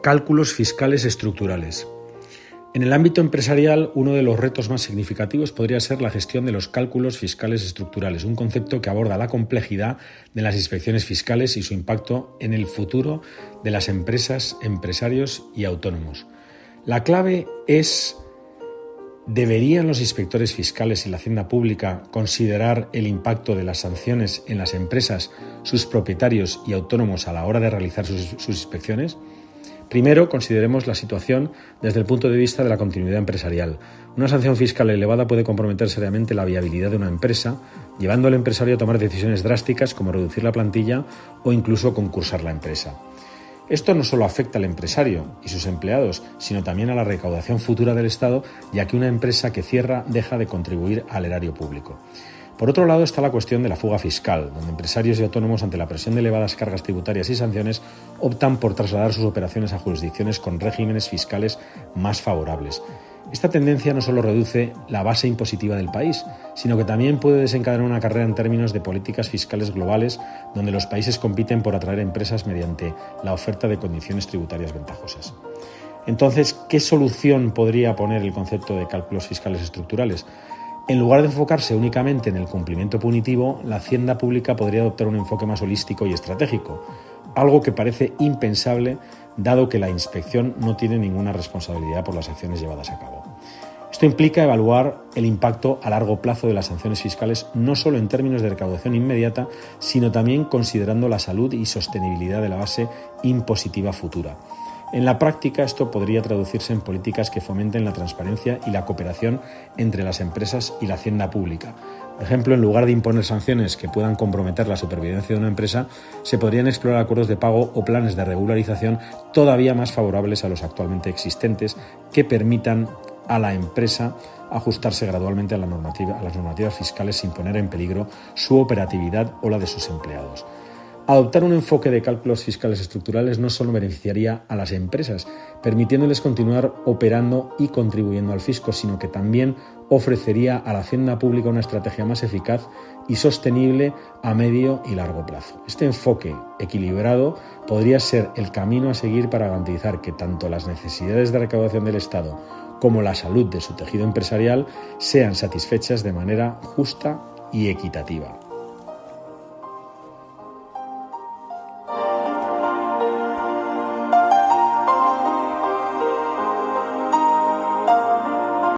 Cálculos fiscales estructurales. En el ámbito empresarial, uno de los retos más significativos podría ser la gestión de los cálculos fiscales estructurales, un concepto que aborda la complejidad de las inspecciones fiscales y su impacto en el futuro de las empresas, empresarios y autónomos. La clave es: ¿deberían los inspectores fiscales y la Hacienda Pública considerar el impacto de las sanciones en las empresas, sus propietarios y autónomos a la hora de realizar sus inspecciones? Primero, consideremos la situación desde el punto de vista de la continuidad empresarial. Una sanción fiscal elevada puede comprometer seriamente la viabilidad de una empresa, llevando al empresario a tomar decisiones drásticas como reducir la plantilla o incluso concursar la empresa. Esto no solo afecta al empresario y sus empleados, sino también a la recaudación futura del Estado, ya que una empresa que cierra deja de contribuir al erario público. Por otro lado está la cuestión de la fuga fiscal, donde empresarios y autónomos, ante la presión de elevadas cargas tributarias y sanciones, optan por trasladar sus operaciones a jurisdicciones con regímenes fiscales más favorables. Esta tendencia no solo reduce la base impositiva del país, sino que también puede desencadenar una carrera en términos de políticas fiscales globales, donde los países compiten por atraer empresas mediante la oferta de condiciones tributarias ventajosas. Entonces, ¿qué solución podría poner el concepto de cálculos fiscales estructurales? En lugar de enfocarse únicamente en el cumplimiento punitivo, la Hacienda Pública podría adoptar un enfoque más holístico y estratégico, algo que parece impensable dado que la inspección no tiene ninguna responsabilidad por las acciones llevadas a cabo. Esto implica evaluar el impacto a largo plazo de las sanciones fiscales, no solo en términos de recaudación inmediata, sino también considerando la salud y sostenibilidad de la base impositiva futura. En la práctica, esto podría traducirse en políticas que fomenten la transparencia y la cooperación entre las empresas y la Hacienda Pública. Por ejemplo, en lugar de imponer sanciones que puedan comprometer la supervivencia de una empresa, se podrían explorar acuerdos de pago o planes de regularización todavía más favorables a los actualmente existentes, que permitan a la empresa ajustarse gradualmente a las normativas fiscales sin poner en peligro su operatividad o la de sus empleados. Adoptar un enfoque de cálculos fiscales estructurales no solo beneficiaría a las empresas, permitiéndoles continuar operando y contribuyendo al fisco, sino que también ofrecería a la Hacienda Pública una estrategia más eficaz y sostenible a medio y largo plazo. Este enfoque equilibrado podría ser el camino a seguir para garantizar que tanto las necesidades de recaudación del Estado como la salud de su tejido empresarial sean satisfechas de manera justa y equitativa.